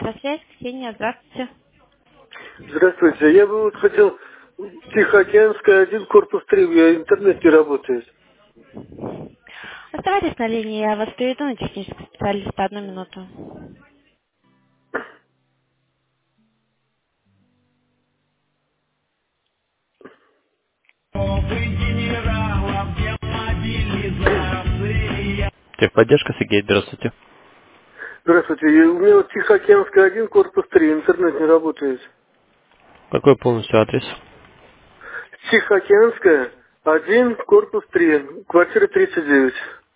Электросвязь, Ксения, здравствуйте. Здравствуйте. Я бы вот хотел Тихоокеанская, 1, корпус 3, у меня интернет не работает. Оставайтесь на линии, я вас приведу на технического специалиста. Одну минуту. Техподдержка, Сергей, здравствуйте. Здравствуйте. У меня вот Тихоокеанская, 1, корпус 3, интернет не работает. Какой полностью адрес? Тихоокеанская, 1, корпус 3, квартира 39.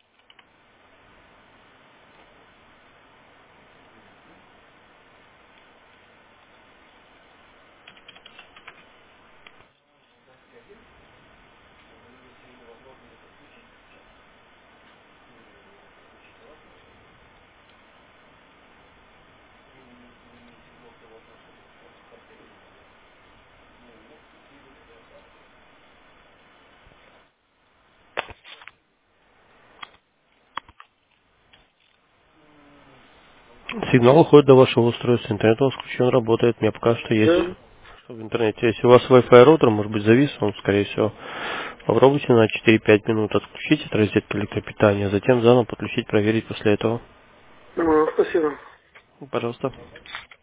Сигнал уходит до вашего устройства. Интернет у вас включен, работает. У меня пока что есть Да? в интернете. Если у вас Wi-Fi роутер, может быть, завис, он, скорее всего. Попробуйте на 4-5 минут отключить от розетки электропитания, затем заново подключить, проверить после этого. Ну, спасибо. Пожалуйста.